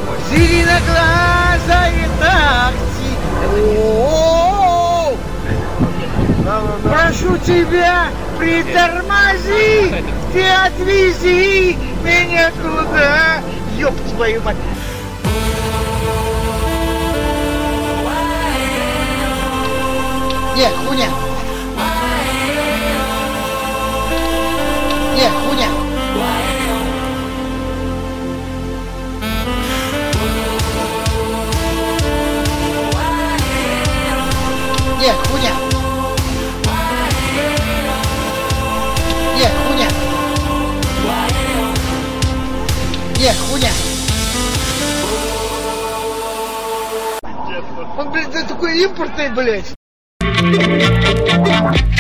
Зеленоглазая такси. Прошу тебя, притормози, ты отвези меня туда, ёб твою мать. Нет, хуйня. Нет, хуйня. Нет, хуйня. Нет, хуйня. Нет, хуйня. Он, блядь, такой импортный, блядь.